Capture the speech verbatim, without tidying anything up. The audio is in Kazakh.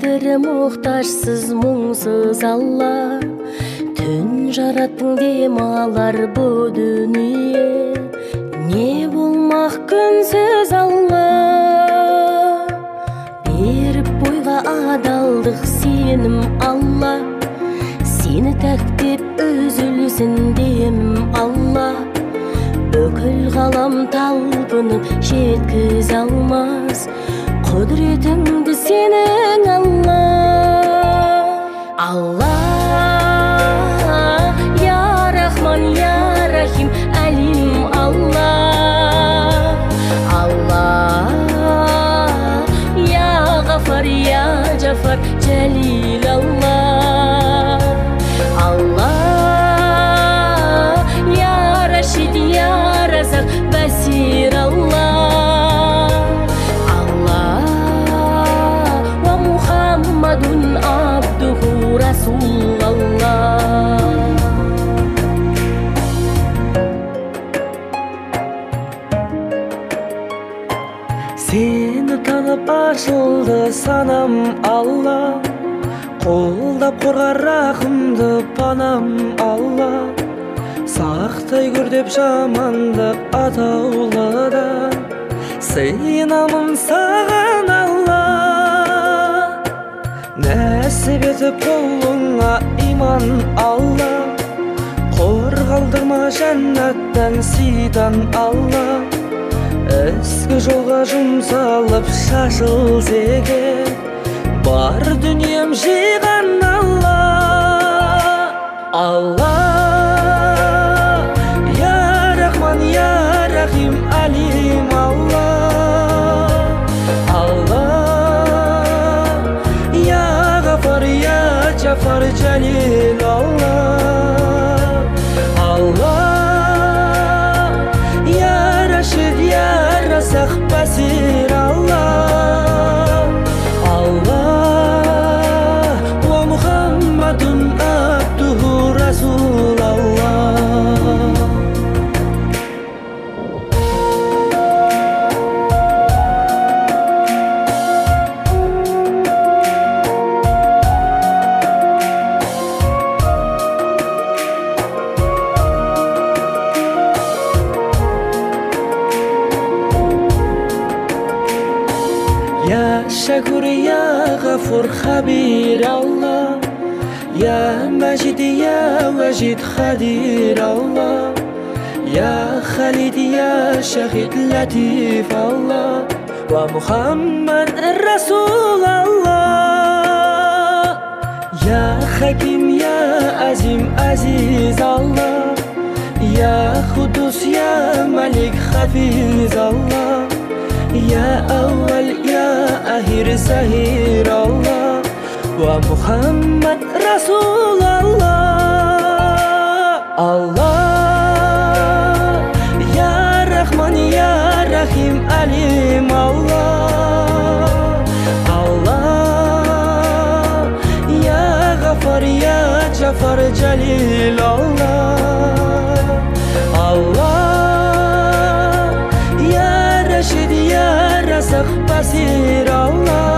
бетері мұқтажсыз мұңсыз Алла, түн жараттың демалар бұ дүние, не болмақ күнсіз Алла. Беріп бойға адалдық сенім Алла, сені тәктеп үзілсін демім Алла. Бүкіл ғалам талпынып жеткіз алмас құдіретіңді сенің Алла. Алла, я Рахман, я Рахим, Алим Алла. Алла, я Ғафар, я Джафар, Джалил Алла. Алла, я Рашид, я Разак, Басир Алла. Алла, ва Мухаммадун абдуху Расул Алла. Сені танып ашылды санам Алла, қолдап қорғар рахымды панам Алла. Сақтай көр деп жамандық атаулыдан, сыйынамын саған Алла. Нәсіп етіп қолыңа иман Алла, қорғалдырма жәннаттан сидан Алла. Ізгі жолға жұмсалып шашыл зеге, бар дүнием жиған Алла. Алла, я Рахман, я Рахим, Алим Алла. Алла, я Ғафар, я Джафар, Джалил Алла. Алла, я Рашид, я Разак, Басир Алла. Алла, ва Мухаммадун абдуху Расул Алла. Ya Shakur, ya Ghafur, Khabir Allah. Ya Majid, ya Wajid, Khadir Allah. Ya Khalid, ya Shahid, Latif Allah. Wa Muhammad Rasul Allah. Ya Hakim, ya Azim, Aziz Allah. Ya Qudus, ya Malik, Hafiz Allah. Ya Awal, ya Ahir, Zahir Allah. Wa Muhammad Rasul Allah. Allah, ya Rahman, ya Rahim, Alim Allah. Allah, ya Ghafar, ya Jafar, Jalil Allah. Allah, ya Rashid, ya Razak, Basir Allah.